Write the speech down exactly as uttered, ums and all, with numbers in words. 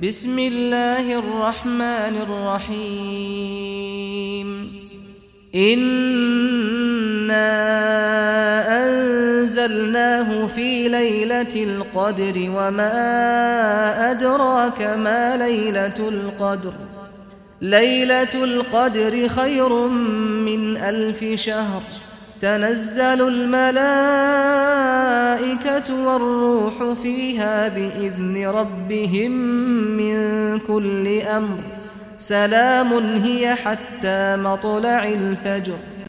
بسم الله الرحمن الرحيم إنا أنزلناه في ليلة القدر وما أدراك ما ليلة القدر ليلة القدر خير من ألف شهر تنزل الملائكة والروح فيها بإذن ربهم من كل أمر سلام هي حتى مطلع الفجر